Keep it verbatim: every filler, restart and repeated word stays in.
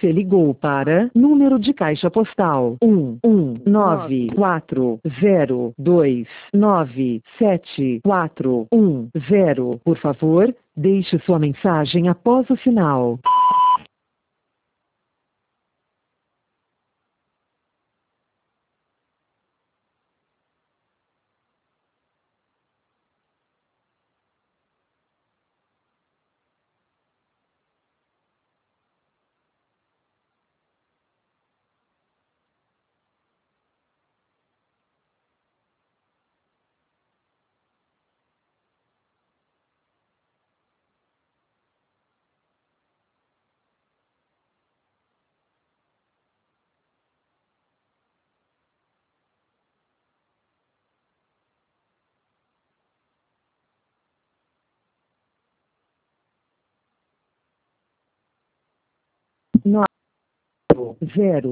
Você ligou para número de caixa postal um um nove quatro zero dois nove sete quatro um zero. Por favor, deixe sua mensagem após o sinal. Nove zero